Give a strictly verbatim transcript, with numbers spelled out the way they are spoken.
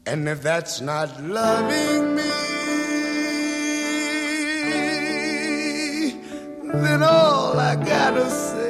And if that's not loving me, then all I gotta say